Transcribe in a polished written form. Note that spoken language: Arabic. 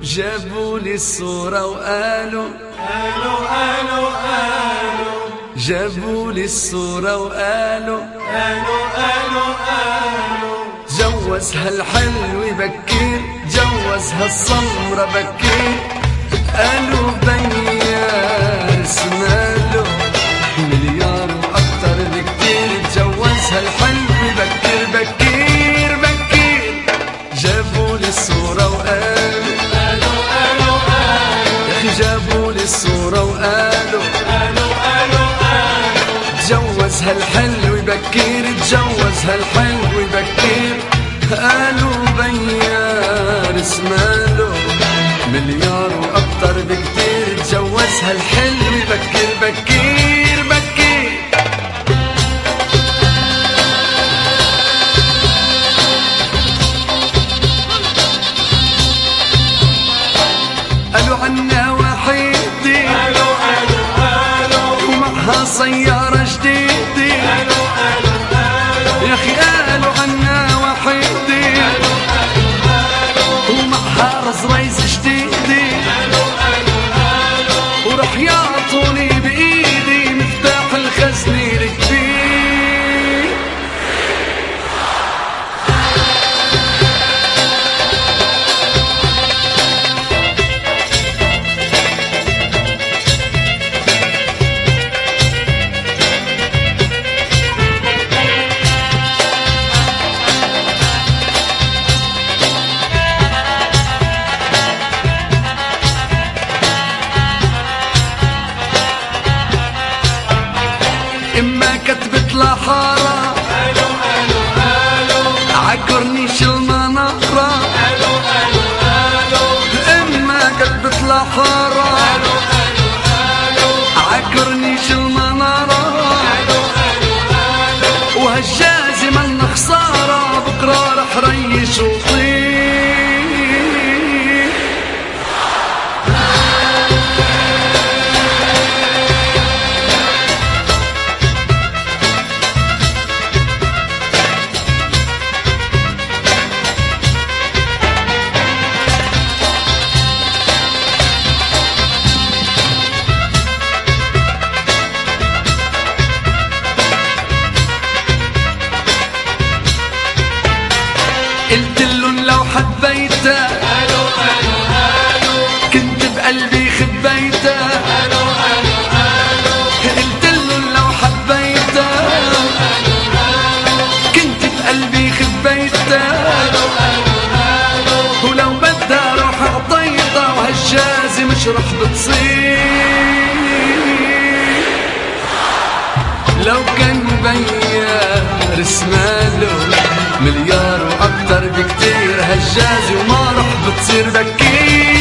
جابوا لي الصورة وقالوا جابوا لي الصورة وقالوا جوزها الحلو بكير، جوزها السمرة بكير. قالوا بيار اسماله مليار وأكتر بكتير. جوزها الحلو بكير بكير بكير. جابوا لي الصورة وقالوا يا أخي جابوا لي الصورة وقالوا جوزها الحلو بكير، جوزها الحلو بكير. قالوا بيار اسماله مليار وأكتر بكتير. جوزها الحلو بكير بكير بكير. قالوا عنا وحيدي ومعها سيارة جديدة. يا أخي قالوا عنا وحيدي ومعها رزريز جديدة. ورح يعطوني بإيدي مفتاح الخزنة الكبير. إما كتبت لحارة عكرنيش المنارة. إما كتبت لحارة عكرنيش المنارة. وهالجازي مالنا خسارة بكرة رح ريش وطير. قلتلن لو حبيته كنت بقلبي خبيته. قلتلن لو حبيته كنت بقلبي خبيته. ولو بدها روح اعطيته وهالجازي مش رح بتصير. لو كان بيار اسماله مليار وأكتر بكتير هالجازي وما رح بتصير بكير.